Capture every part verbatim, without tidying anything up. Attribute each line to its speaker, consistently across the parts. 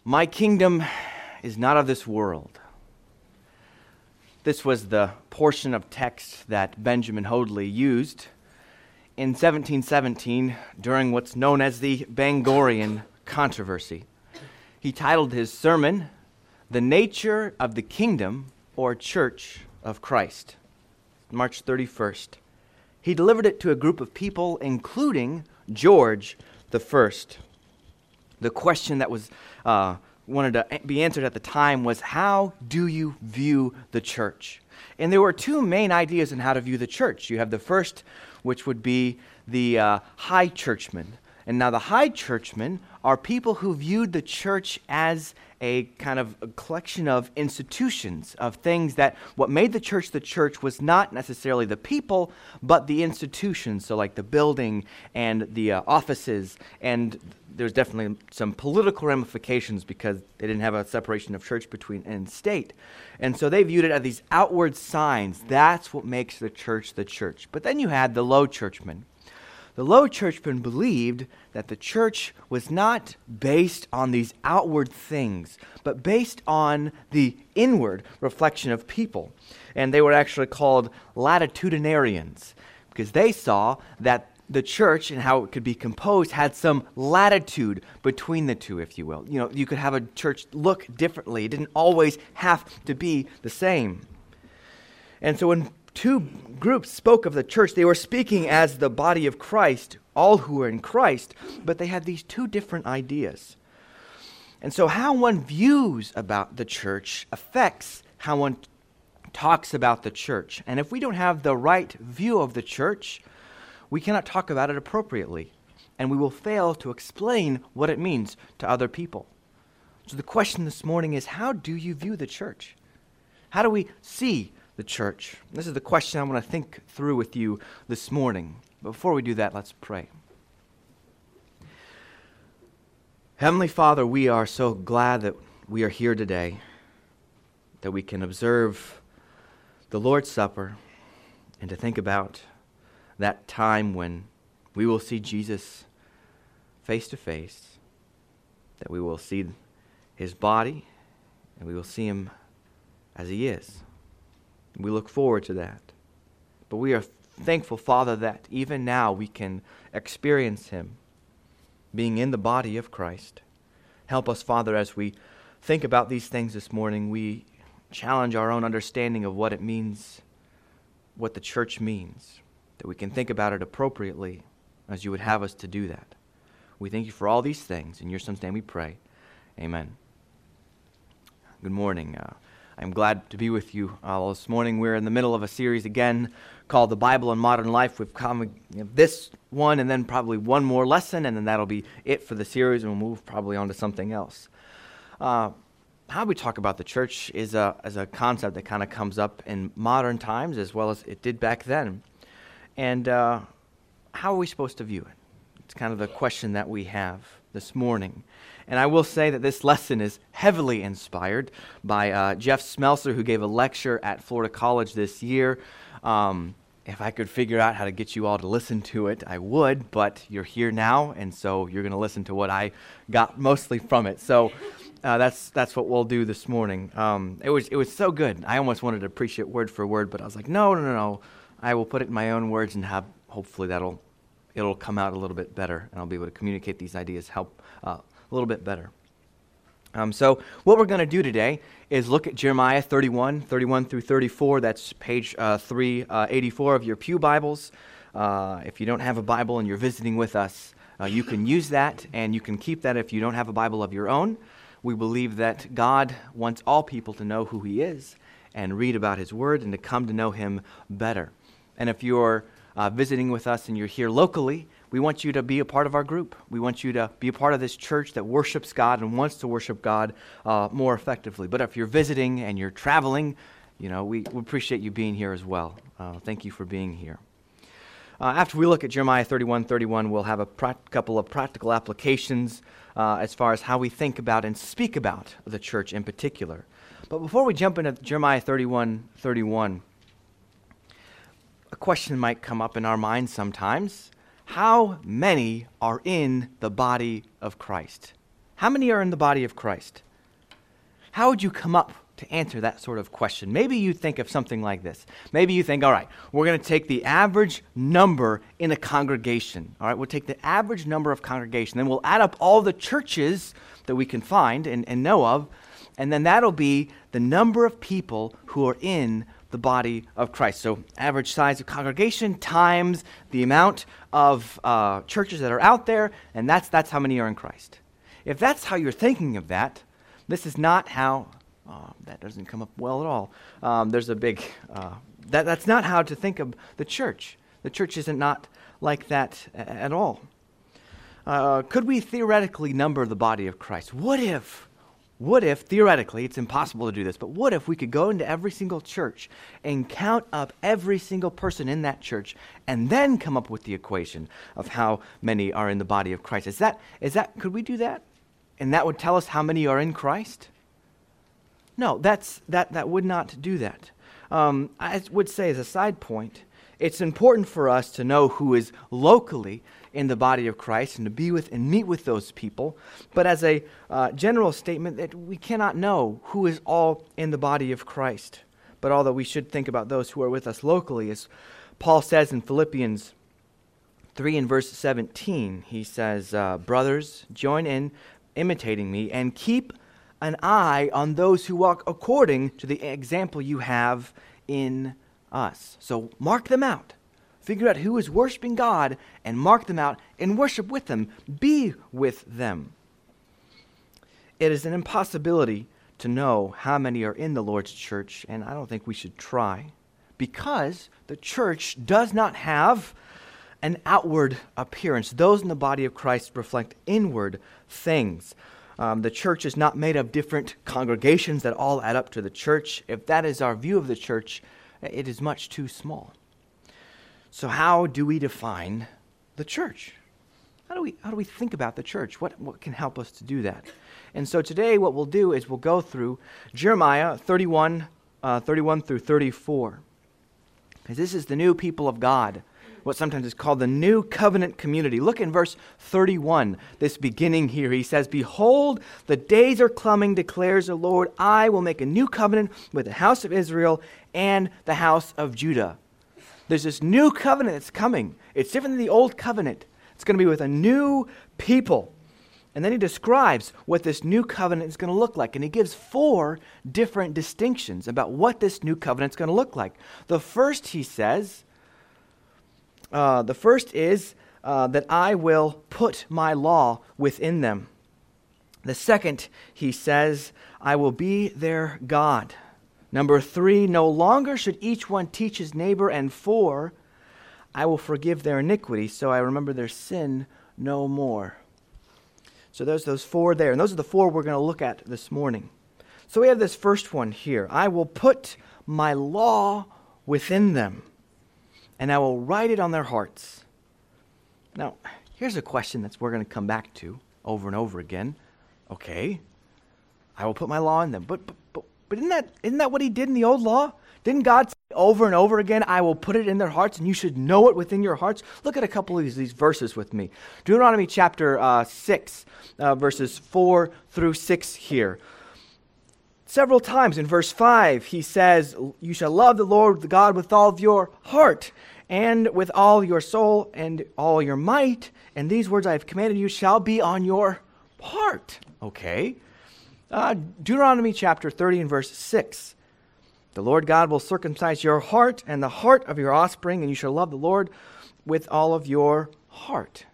Speaker 1: My kingdom is not of this world. This was the portion of text that Benjamin Hoadley used in seventeen seventeen during what's known as the Bangorian Controversy. He titled his sermon, "The Nature of the Kingdom or Church of Christ," March thirty-first. He delivered it to a group of people, including George the First. The question that was uh, wanted to be answered at the time was, how do you view the church? And there were two main ideas on how to view the church. You have the first, which would be the uh, high churchmen. And now the high churchmen are people who viewed the church as a kind of a collection of institutions, of things that what made the church the church was not necessarily the people, but the institutions. So like the building and the uh, offices, and there's definitely some political ramifications because they didn't have a separation of church between and state. And so they viewed it as these outward signs. That's what makes the church the church. But then you had the low churchmen. The low churchmen believed that the church was not based on these outward things, but based on the inward reflection of people. And they were actually called latitudinarians because they saw that the church and how it could be composed had some latitude between the two, if you will. You know, you could have a church look differently. It didn't always have to be the same. And so when two groups spoke of the church, they were speaking as the body of Christ, all who are in Christ, but they had these two different ideas. And so how one views about the church affects how one talks about the church. And if we don't have the right view of the church, we cannot talk about it appropriately, and we will fail to explain what it means to other people. So the question this morning is, how do you view the church? How do we see the church? This is the question I want to think through with you this morning. Before we do that, let's pray. Heavenly Father, we are so glad that we are here today, that we can observe the Lord's Supper and to think about that time when we will see Jesus face to face, that we will see his body and we will see him as he is. We look forward to that. But we are thankful, Father, that even now we can experience him being in the body of Christ. Help us, Father, as we think about these things this morning, we challenge our own understanding of what it means, what the church means, that we can think about it appropriately as you would have us to do that. We thank you for all these things. In your Son's name we pray. Amen. Good morning. Uh, I'm glad to be with you all this morning. We're in the middle of a series again called The Bible in Modern Life. We've come you know, this one and then probably one more lesson, and then that'll be it for the series, and we'll move probably on to something else. Uh, how we talk about the church is a, is a concept that kind of comes up in modern times as well as it did back then. And uh, how are we supposed to view it? It's kind of the question that we have this morning. And I will say that this lesson is heavily inspired by uh, Jeff Smelser, who gave a lecture at Florida College this year. Um, if I could figure out how to get you all to listen to it, I would, but you're here now, and so you're going to listen to what I got mostly from it. So uh, that's that's what we'll do this morning. Um, it was it was so good. I almost wanted to preach it word for word, but I was like, no, no, no, no. I will put it in my own words and have hopefully that'll it'll come out a little bit better, and I'll be able to communicate these ideas help uh, a little bit better. Um, so what we're going to do today is look at Jeremiah thirty-one, thirty-one through thirty-four. That's page uh, three eighty-four of your pew Bibles. Uh, if you don't have a Bible and you're visiting with us, uh, you can use that, and you can keep that if you don't have a Bible of your own. We believe that God wants all people to know who he is and read about his word and to come to know him better. And if you're uh, visiting with us and you're here locally, we want you to be a part of our group. We want you to be a part of this church that worships God and wants to worship God uh, more effectively. But if you're visiting and you're traveling, you know, we, we appreciate you being here as well. Uh, thank you for being here. Uh, after we look at Jeremiah thirty-one thirty-one, we'll have a pra- couple of practical applications uh, as far as how we think about and speak about the church in particular. But before we jump into Jeremiah thirty-one thirty-one, a question might come up in our minds sometimes. How many are in the body of Christ? How many are in the body of Christ? How would you come up to answer that sort of question? Maybe you think of something like this. Maybe you think, all right, we're going to take the average number in a congregation. All right, we'll take the average number of congregation, then we'll add up all the churches that we can find and, and know of, and then that'll be the number of people who are in the body of Christ. So average size of congregation times the amount of uh, churches that are out there, and that's that's how many are in Christ. If that's how you're thinking of that, this is not how, oh, that doesn't come up well at all. Um, there's a big, uh, that, that's not how to think of the church. The church isn't not like that a- at all. Uh, could we theoretically number the body of Christ? What if, what if, theoretically, it's impossible to do this, but what if we could go into every single church and count up every single person in that church and then come up with the equation of how many are in the body of Christ? Is that, is that, could we do that? And that would tell us how many are in Christ? No, that's that that would not do that. Um, I would say as a side point, it's important for us to know who is locally in the body of Christ and to be with and meet with those people. But as a uh, general statement, that we cannot know who is all in the body of Christ. But all that we should think about those who are with us locally, as Paul says in Philippians three and verse seventeen, he says, uh, brothers, join in imitating me and keep an eye on those who walk according to the example you have in us. So mark them out. Figure out who is worshiping God and mark them out and worship with them. Be with them. It is an impossibility to know how many are in the Lord's church, and I don't think we should try, because the church does not have an outward appearance. Those in the body of Christ reflect inward things. Um, the church is not made of different congregations that all add up to the church. If that is our view of the church, it is much too small. So how do we define the church? How do we how do we think about the church? What what can help us to do that? And so today what we'll do is we'll go through Jeremiah thirty-one, uh, thirty-one through thirty-four. Because this is the new people of God, what sometimes is called the new covenant community. Look in verse thirty-one, this beginning here. He says, behold, the days are coming, declares the Lord. I will make a new covenant with the house of Israel and the house of Judah. There's this new covenant that's coming. It's different than the old covenant. It's going to be with a new people. And then he describes what this new covenant is going to look like. And he gives four different distinctions about what this new covenant is going to look like. The first, he says, uh, the first is uh, that I will put my law within them. The second, he says, I will be their God. Number three, no longer should each one teach his neighbor. And four, I will forgive their iniquity, so I remember their sin no more. So there's those four there. And those are the four we're going to look at this morning. So we have this first one here. I will put my law within them, and I will write it on their hearts. Now, here's a question that we're going to come back to over and over again. Okay, I will put my law in them. But, but, but, but isn't that, isn't that what he did in the old law? Didn't God say over and over again, I will put it in their hearts, and you should know it within your hearts? Look at a couple of these, these verses with me. Deuteronomy chapter uh, six, uh, verses four through six here. Several times in verse five, he says, you shall love the Lord God with all of your heart, and with all your soul, and all your might, and these words I have commanded you shall be on your heart. Okay. Uh, Deuteronomy chapter thirty and verse six. The Lord God will circumcise your heart and the heart of your offspring, and you shall love the Lord with all of your heart.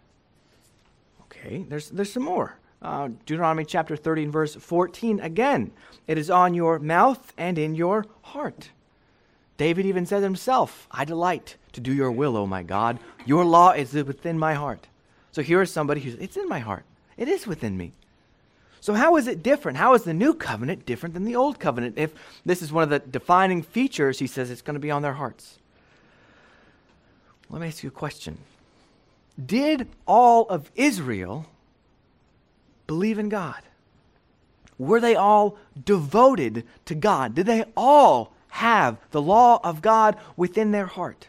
Speaker 1: Okay, there's there's some more. Uh, Deuteronomy chapter thirty and verse fourteen. Again, it is on your mouth and in your heart. David even said himself, I delight to do your will, O my God. Your law is within my heart. So here is somebody who's, it's in my heart. It is within me. So how is it different? How is the new covenant different than the old covenant? If this is one of the defining features, he says it's going to be on their hearts. Let me ask you a question. Did all of Israel believe in God? Were they all devoted to God? Did they all have the law of God within their heart?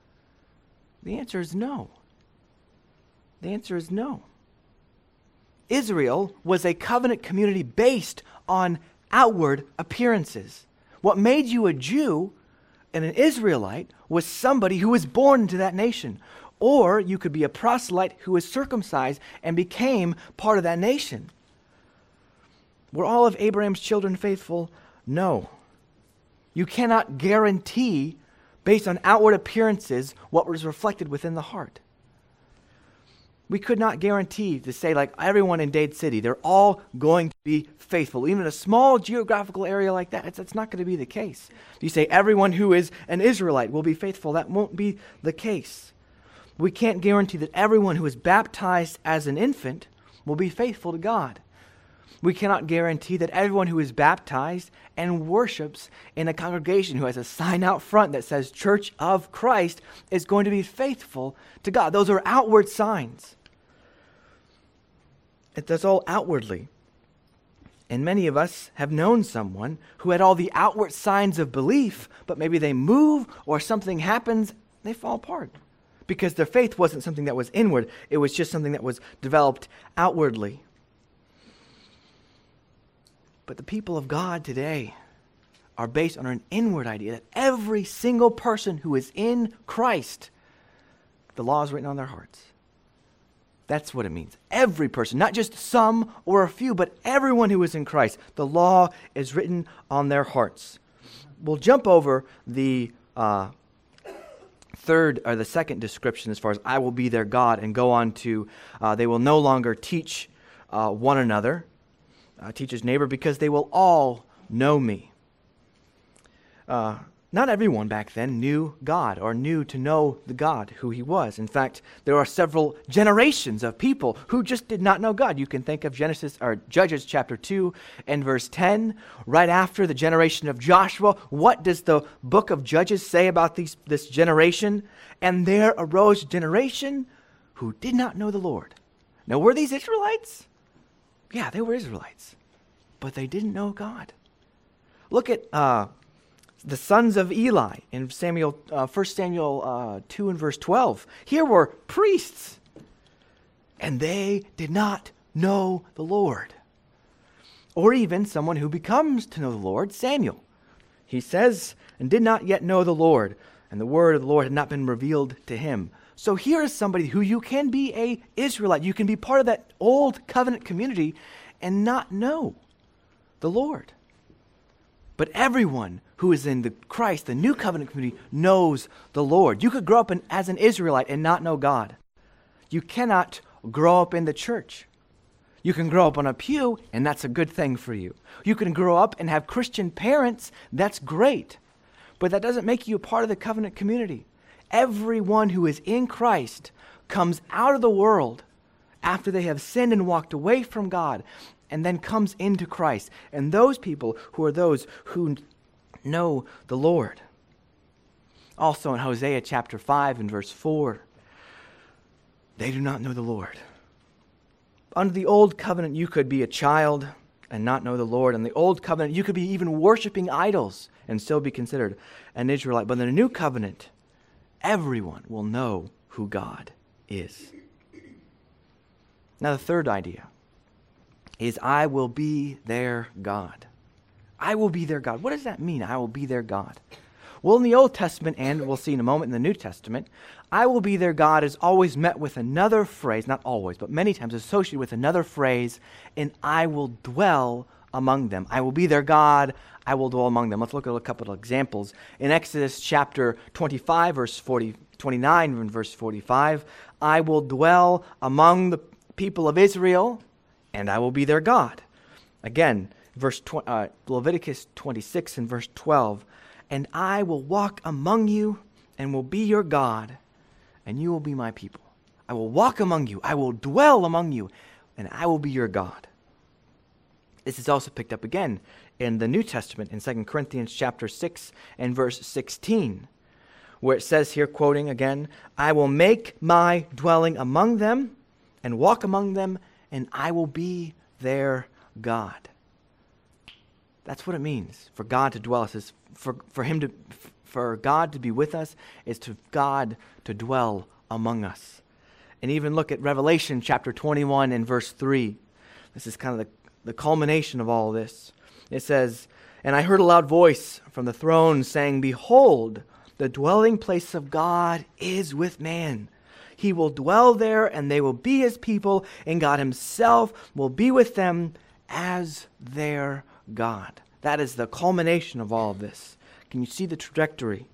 Speaker 1: The answer is no. The answer is no. Israel was a covenant community based on outward appearances. What made you a Jew and an Israelite was somebody who was born into that nation. Or you could be a proselyte who was circumcised and became part of that nation. Were all of Abraham's children faithful? No. You cannot guarantee, based on outward appearances, what was reflected within the heart. We could not guarantee to say, like, everyone in Dade City, they're all going to be faithful. Even a small geographical area like that, it's, it's not going to be the case. If you say everyone who is an Israelite will be faithful, that won't be the case. We can't guarantee that everyone who is baptized as an infant will be faithful to God. We cannot guarantee that everyone who is baptized and worships in a congregation who has a sign out front that says Church of Christ is going to be faithful to God. Those are outward signs. It does all outwardly. And many of us have known someone who had all the outward signs of belief, but maybe they move or something happens, they fall apart. Because their faith wasn't something that was inward, it was just something that was developed outwardly. But the people of God today are based on an inward idea that every single person who is in Christ, the law is written on their hearts. That's what it means. Every person, not just some or a few, but everyone who is in Christ, the law is written on their hearts. We'll jump over the uh, third or the second description as far as I will be their God and go on to uh, they will no longer teach uh, one another. Uh, teach his neighbor, because they will all know me. Uh, not everyone back then knew God or knew to know the God who he was. In fact, there are several generations of people who just did not know God. You can think of Genesis or Judges chapter two and verse ten. Right after the generation of Joshua, what does the book of Judges say about these, this generation? And there arose a generation who did not know the Lord. Now, were these Israelites? Yeah, they were Israelites, but they didn't know God. Look at uh, the sons of Eli in Samuel, uh, First Samuel uh, two and verse twelve. Here were priests, and they did not know the Lord. Or even someone who becomes to know the Lord, Samuel. He says, and did not yet know the Lord, and the word of the Lord had not been revealed to him. So here is somebody who you can be a Israelite. You can be part of that old covenant community and not know the Lord. But everyone who is in the Christ, the new covenant community, knows the Lord. You could grow up in, as an Israelite and not know God. You cannot grow up in the church. You can grow up on a pew, and that's a good thing for you. You can grow up and have Christian parents. That's great. But that doesn't make you a part of the covenant community. Everyone who is in Christ comes out of the world after they have sinned and walked away from God, and then comes into Christ. And those people who are those who know the Lord. Also in Hosea chapter five and verse four, they do not know the Lord. Under the old covenant, you could be a child and not know the Lord. In the old covenant, you could be even worshiping idols and still be considered an Israelite. But in the new covenant, everyone will know who God is. Now, the third idea is I will be their God. I will be their God. What does that mean, I will be their God? Well, in the Old Testament, and we'll see in a moment in the New Testament, I will be their God is always met with another phrase, not always, but many times associated with another phrase, and I will dwell among them. I will be their God. I will dwell among them. Let's look at a couple of examples. In Exodus chapter twenty-five, verse forty, twenty-nine and verse forty-five, I will dwell among the people of Israel, and I will be their God. Again, verse tw- uh, Leviticus twenty-six and verse twelve, and I will walk among you and will be your God, and you will be my people. I will walk among you. I will dwell among you, and I will be your God. This is also picked up again in the New Testament in Second Corinthians chapter six and verse sixteen, where it says here, quoting again, I will make my dwelling among them and walk among them, and I will be their God. That's what it means for God to dwell us. Is for, for him to for God to be with us is to God to dwell among us. And even look at Revelation chapter twenty-one and verse three. This is kind of the, the culmination of all this. It says, "And I heard a loud voice from the throne saying, 'Behold, the dwelling place of God is with man. He will dwell there, and they will be his people, and God himself will be with them as their God.'" That is the culmination of all of this. Can you see the trajectory?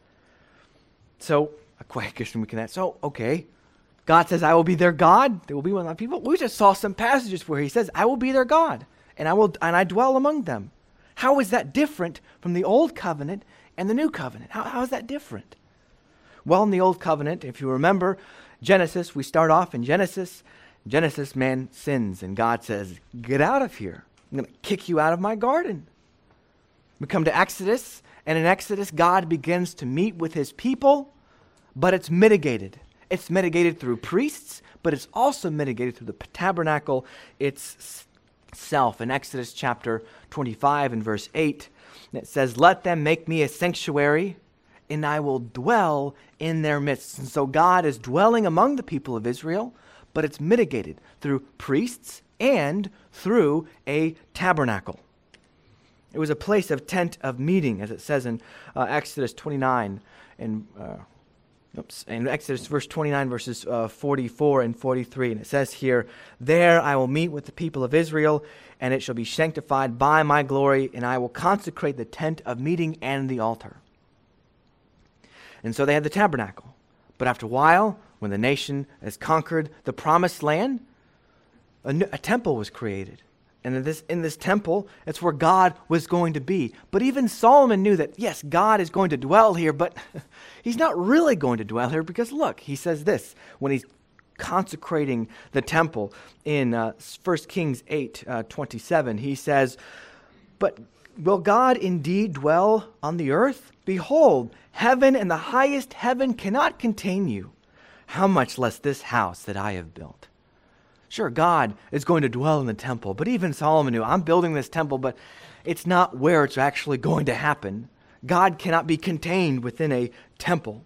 Speaker 1: So, a question we can ask, so, okay, God says, "I will be their God. They will be one of my people." We just saw some passages where he says, "I will be their God, and I will, and I dwell among them." How is that different from the old covenant and the new covenant? How, how is that different? Well, in the old covenant, if you remember Genesis, we start off in Genesis. Genesis, man sins, and God says, "Get out of here. I'm going to kick you out of my garden." We come to Exodus, and in Exodus, God begins to meet with his people, but it's mitigated. It's mitigated through priests, but it's also mitigated through the tabernacle itself. In Exodus chapter twenty-five and verse eight, it says, "Let them make me a sanctuary, and I will dwell in their midst." And so God is dwelling among the people of Israel, but it's mitigated through priests and through a tabernacle. It was a place of tent of meeting, as it says in uh, Exodus twenty-nine and uh, oops, in Exodus verse twenty-nine, verses uh, forty-four and forty-three. And it says here, "There I will meet with the people of Israel, and it shall be sanctified by my glory, and I will consecrate the tent of meeting and the altar." And so they had the tabernacle. But after a while, when the nation has conquered the promised land, a, new, a temple was created. And in this, in this temple, it's where God was going to be. But even Solomon knew that, yes, God is going to dwell here, but he's not really going to dwell here because, look, he says this when he's consecrating the temple in uh, First Kings eight uh, twenty-seven. He says, "But will God indeed dwell on the earth? Behold, heaven and the highest heaven cannot contain you. How much less this house that I have built?" Sure, God is going to dwell in the temple, but even Solomon knew, I'm building this temple, but it's not where it's actually going to happen. God cannot be contained within a temple.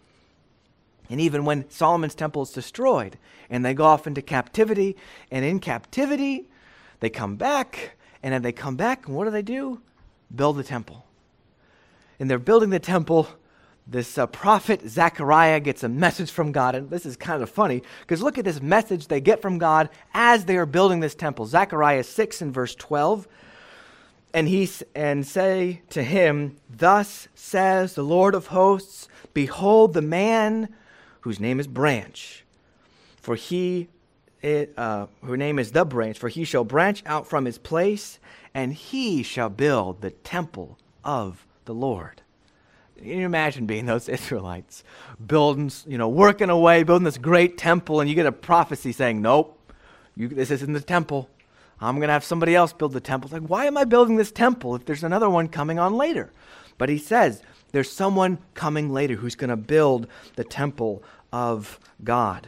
Speaker 1: And even when Solomon's temple is destroyed, and they go off into captivity, and in captivity, they come back, and then they come back, and what do they do? Build the temple. And they're building the temple. This uh, prophet Zechariah gets a message from God, and this is kind of funny, because look at this message they get from God as they are building this temple. Zechariah six and verse twelve, and he and say to him, "Thus says the Lord of hosts, behold the man whose name is Branch, for he, it, uh, her name is the Branch, for he shall branch out from his place, and he shall build the temple of the Lord." Can you imagine being those Israelites, building, you know, working away, building this great temple, and you get a prophecy saying, "Nope, you, this isn't the temple. I'm going to have somebody else build the temple." It's like, why am I building this temple if there's another one coming on later? But he says, there's someone coming later who's going to build the temple of God.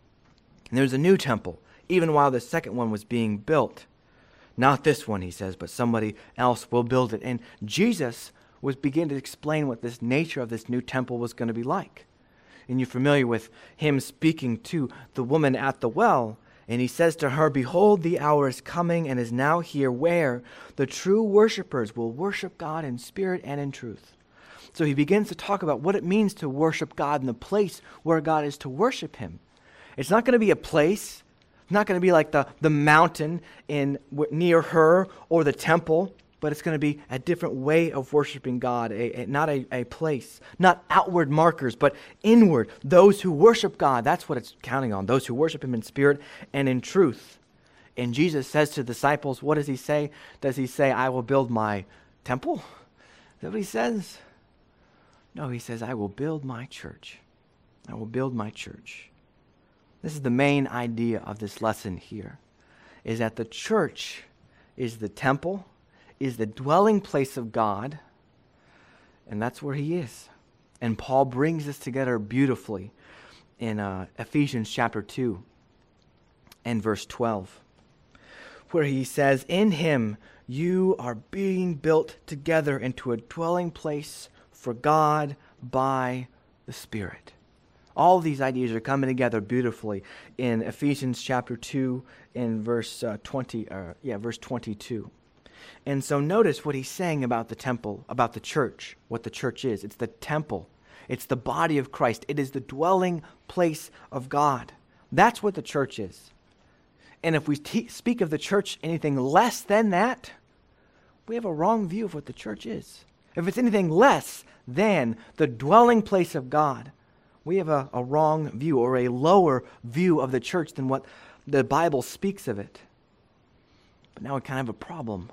Speaker 1: And there's a new temple, even while the second one was being built. Not this one, he says, but somebody else will build it. And Jesus was beginning to explain what this nature of this new temple was going to be like. And you're familiar with him speaking to the woman at the well. And he says to her, "Behold, the hour is coming and is now here where the true worshipers will worship God in spirit and in truth." So he begins to talk about what it means to worship God in the place where God is to worship him. It's not going to be a place. It's not going to be like the, the mountain in near her or the temple. But it's going to be a different way of worshiping God, a, a, not a, a place, not outward markers, but inward. Those who worship God, that's what it's counting on, those who worship him in spirit and in truth. And Jesus says to the disciples, what does he say? Does he say, "I will build my temple"? Is that what he says? No, he says, "I will build my church. I will build my church." This is the main idea of this lesson here, is that the church is the temple, is the dwelling place of God, and that's where he is. And Paul brings this together beautifully in uh, Ephesians chapter two and verse twelve, where he says, "In him you are being built together into a dwelling place for God by the Spirit." All these ideas are coming together beautifully in Ephesians chapter two in verse uh, twenty, uh, yeah, verse twenty-two. And so notice what he's saying about the temple, about the church, what the church is. It's the temple. It's the body of Christ. It is the dwelling place of God. That's what the church is. And if we te- speak of the church anything less than that, we have a wrong view of what the church is. If it's anything less than the dwelling place of God, we have a, a wrong view or a lower view of the church than what the Bible speaks of it. But now we kind of have a problem.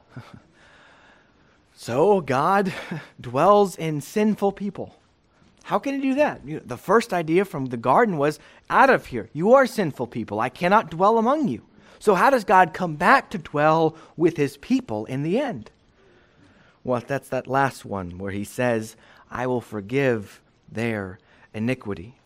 Speaker 1: So God dwells in sinful people. How can he do that? You know, the first idea from the garden was, out of here. You are sinful people. I cannot dwell among you. So how does God come back to dwell with his people in the end? Well, that's that last one where he says, I will forgive their iniquity.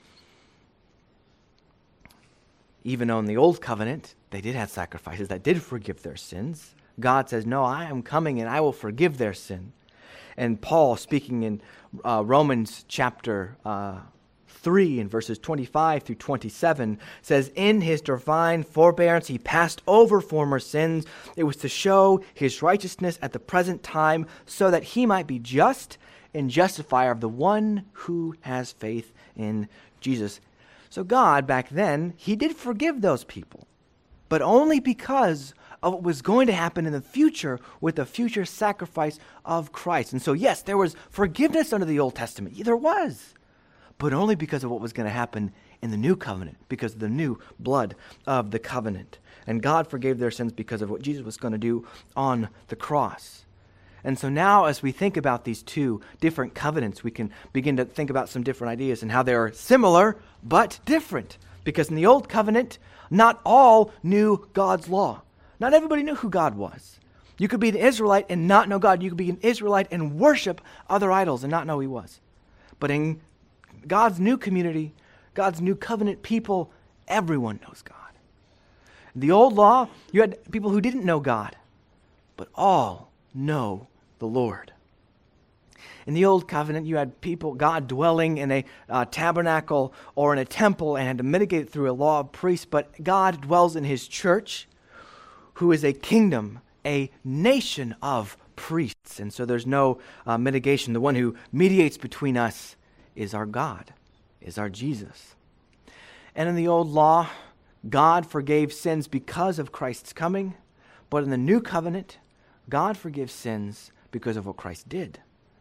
Speaker 1: Even though in the old covenant, they did have sacrifices that did forgive their sins. God says, no, I am coming and I will forgive their sin. And Paul, speaking in uh, Romans chapter uh, three in verses twenty-five through twenty-seven, says, in his divine forbearance he passed over former sins. It was to show his righteousness at the present time, so that he might be just and justifier of the one who has faith in Jesus. So God, back then, he did forgive those people, but only because of what was going to happen in the future with the future sacrifice of Christ. And so, yes, there was forgiveness under the Old Testament. Yeah, there was. But only because of what was going to happen in the new covenant, because of the new blood of the covenant. And God forgave their sins because of what Jesus was going to do on the cross. And so now as we think about these two different covenants, we can begin to think about some different ideas and how they are similar but different. Because in the Old Covenant, not all knew God's law. Not everybody knew who God was. You could be an Israelite and not know God. You could be an Israelite and worship other idols and not know who he was. But in God's new community, God's new covenant people, everyone knows God. In the old law, you had people who didn't know God, but all know the Lord. In the old covenant, you had people, God dwelling in a uh, tabernacle or in a temple and had to mitigate it through a law of priests, but God dwells in his church, who is a kingdom, a nation of priests. And so there's no uh, mitigation. The one who mediates between us is our God, is our Jesus. And in the old law, God forgave sins because of Christ's coming. But in the new covenant, God forgives sins because of what Christ did.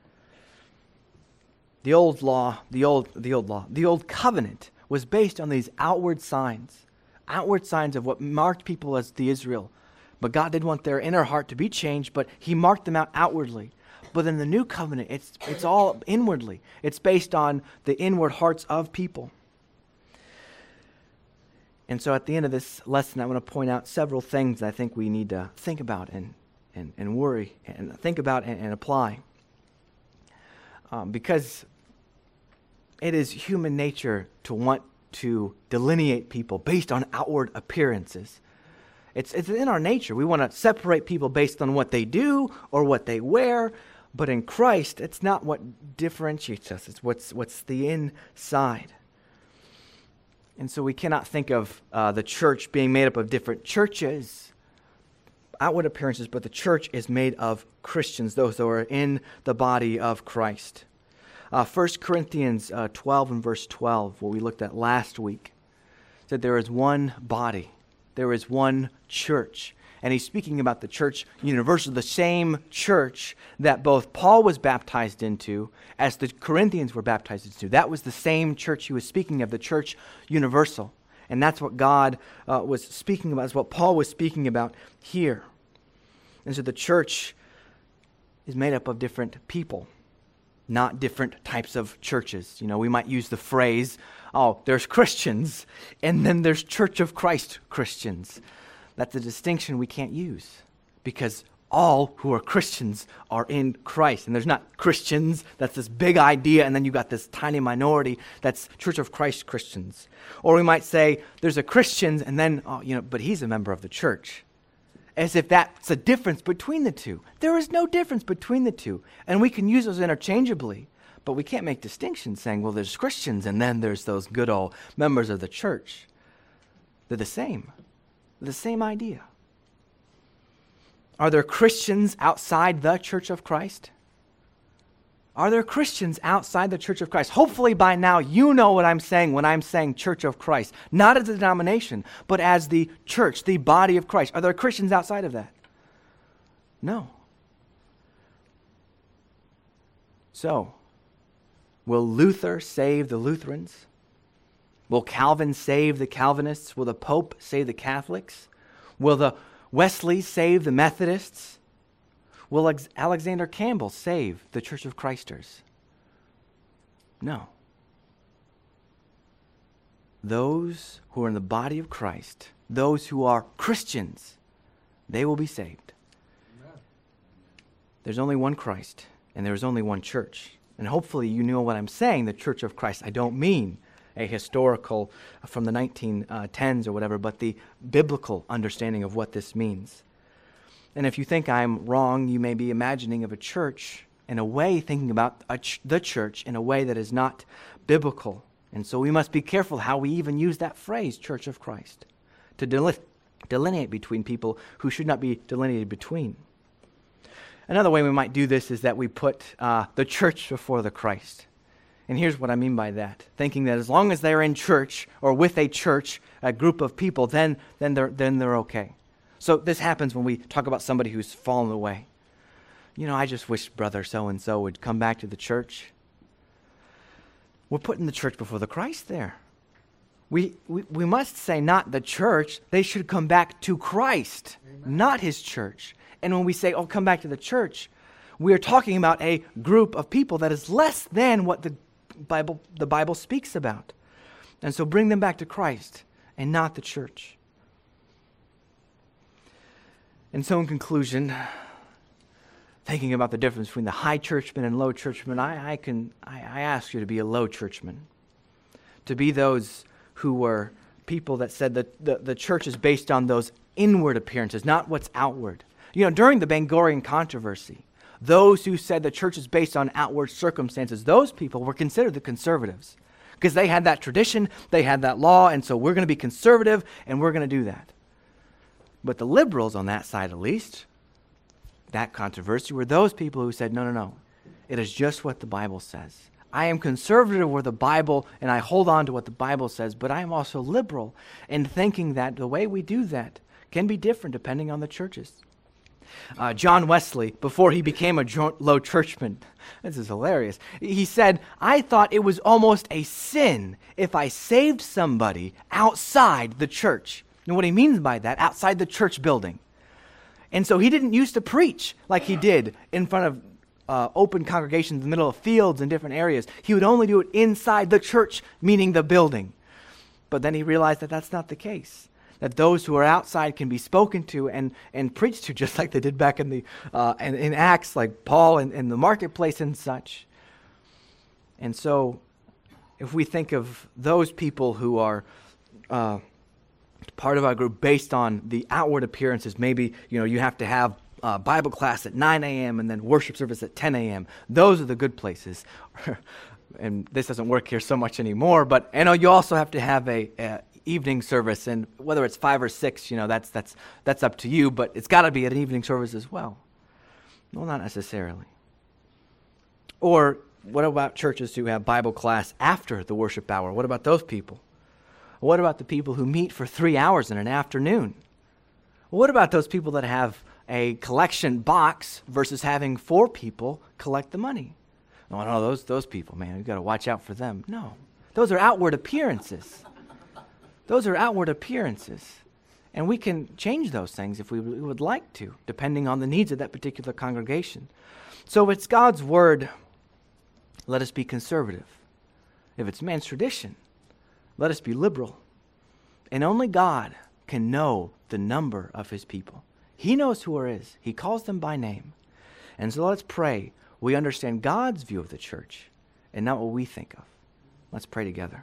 Speaker 1: The old law, the old, the old law, the old covenant was based on these outward signs, outward signs of what marked people as the Israel. But God did want their inner heart to be changed, but he marked them out outwardly. But in the new covenant, it's it's all inwardly. It's based on the inward hearts of people. And so at the end of this lesson, I want to point out several things I think we need to think about and, and, and worry and think about and, and apply. Um, because it is human nature to want to delineate people based on outward appearances. It's it's in our nature. We want to separate people based on what they do or what they wear. But in Christ, it's not what differentiates us. It's what's what's the inside. And so we cannot think of uh, the church being made up of different churches, outward appearances, but the church is made of Christians, those who are in the body of Christ. Uh, First Corinthians uh, twelve and verse twelve, what we looked at last week, said there is one body. There is one church. And he's speaking about the church universal, the same church that both Paul was baptized into as the Corinthians were baptized into. That was the same church he was speaking of, the church universal. And that's what God uh, was speaking about, is what Paul was speaking about here. And so the church is made up of different people, not different types of churches. You know, we might use the phrase, oh, there's Christians, and then there's Church of Christ Christians. That's a distinction we can't use, because all who are Christians are in Christ. And there's not Christians, that's this big idea, and then you got this tiny minority that's Church of Christ Christians. Or we might say, there's a Christian, and then, oh, you know, but he's a member of the church. As if that's a difference between the two. There is no difference between the two. And we can use those interchangeably. But we can't make distinctions saying, well, there's Christians and then there's those good old members of the church. They're the same. They're the same idea. Are there Christians outside the Church of Christ? Are there Christians outside the Church of Christ? Hopefully by now you know what I'm saying when I'm saying Church of Christ. Not as a denomination, but as the church, the body of Christ. Are there Christians outside of that? No. So, will Luther save the Lutherans? Will Calvin save the Calvinists? Will the Pope save the Catholics? Will the Wesleys save the Methodists? Will Alexander Campbell save the Church of Christers? No. Those who are in the body of Christ, those who are Christians, they will be saved. Amen. There's only one Christ, and there's only one church. And hopefully you know what I'm saying, the Church of Christ. I don't mean a historical from the nineteen tens or whatever, but the biblical understanding of what this means. And if you think I'm wrong, you may be imagining of a church in a way, thinking about a ch- the church in a way that is not biblical. And so we must be careful how we even use that phrase, Church of Christ, to del- delineate between people who should not be delineated between. Another way we might do this is that we put uh, the church before the Christ. And here's what I mean by that. Thinking that as long as they're in church or with a church, a group of people, then, then, they're, then they're okay. So this happens when we talk about somebody who's fallen away. You know, I just wish brother so-and-so would come back to the church. We're putting the church before the Christ there. We, we, we must say not the church. They should come back to Christ, Amen. Not his church. And when we say, oh, come back to the church, we are talking about a group of people that is less than what the Bible, the Bible speaks about. And so bring them back to Christ and not the church. And so in conclusion, thinking about the difference between the high churchmen and low churchmen, I, I can I, I ask you to be a low churchman. To be those who were people that said that the, the church is based on those inward appearances, not what's outward. You know, during the Bangorian controversy, those who said the church is based on outward circumstances, those people were considered the conservatives. Because they had that tradition, they had that law, and so we're going to be conservative, and we're going to do that. But the liberals on that side, at least, that controversy, were those people who said, no, no, no. It is just what the Bible says. I am conservative with the Bible, and I hold on to what the Bible says, but I am also liberal in thinking that the way we do that can be different depending on the churches. Uh, John Wesley, before he became a jo- low churchman, this is hilarious, he said, I thought it was almost a sin if I saved somebody outside the church. And what he means by that, outside the church building. And so he didn't used to preach like he did in front of uh, open congregations in the middle of fields and different areas. He would only do it inside the church, meaning the building. But then he realized that that's not the case. That those who are outside can be spoken to and, and preached to, just like they did back in the uh, in, in Acts, like Paul in, in the marketplace and such. And so if we think of those people who are uh, part of our group based on the outward appearances, maybe, you know, you have to have uh, Bible class at nine a.m. and then worship service at ten a.m. Those are the good places. And this doesn't work here so much anymore, but I know you also have to have a, a evening service, and whether it's five or six, you know, that's that's that's up to you, but it's got to be an evening service as well. Well, not necessarily. Or what about churches who have Bible class after the worship hour? What about those people? What about the people who meet for three hours in an afternoon? What about those people that have a collection box versus having four people collect the money? No, no, those those people, man, you've got to watch out for them. No, those are outward appearances. Those are outward appearances. And we can change those things if we would like to, depending on the needs of that particular congregation. So if it's God's word, let us be conservative. If it's man's tradition, let us be liberal. And only God can know the number of his people. He knows who are his. He calls them by name. And so let's pray we understand God's view of the church and not what we think of. Let's pray together.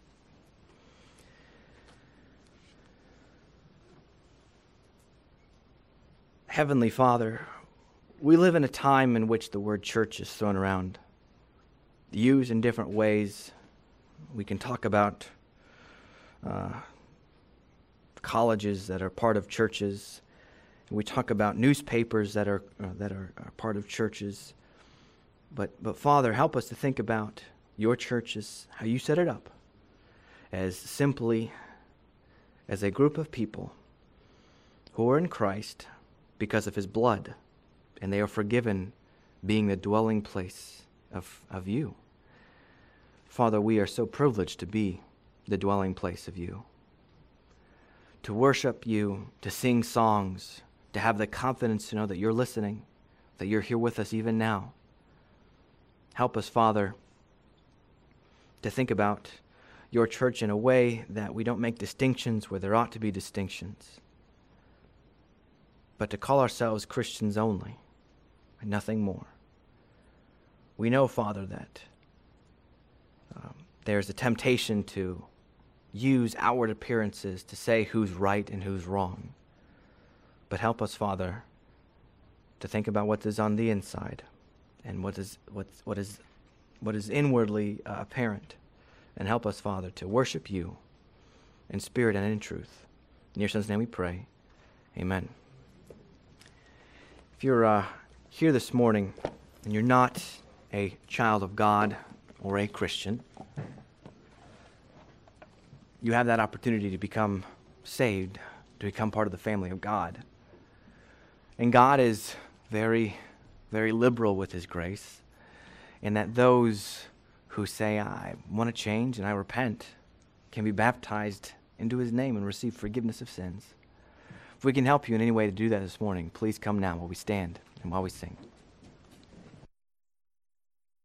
Speaker 1: Heavenly Father, we live in a time in which the word church is thrown around. used in different ways. We can talk about uh, colleges that are part of churches. We talk about newspapers that are uh, that are, are part of churches. But but Father, help us to think about your churches, how you set it up, as simply as a group of people who are in Christ because of his blood, and they are forgiven, being the dwelling place of, of you. Father, we are so privileged to be the dwelling place of you, to worship you, to sing songs, to have the confidence to know that you're listening, that you're here with us even now. Help us, Father, to think about your church in a way that we don't make distinctions where there ought to be distinctions, but to call ourselves Christians only and nothing more. We know, Father, that um, there's a temptation to use outward appearances to say who's right and who's wrong. But help us, Father, to think about what is on the inside and what is what what is what is inwardly uh, apparent, and help us, Father, to worship you in spirit and in truth. In your Son's name we pray. Amen. If you're uh, here this morning and you're not a child of God or a Christian, you have that opportunity to become saved, to become part of the family of God. And God is very, very liberal with his grace, and that those who say, I want to change and I repent, can be baptized into his name and receive forgiveness of sins. If we can help you in any way to do that this morning, please come now while we stand and while we sing.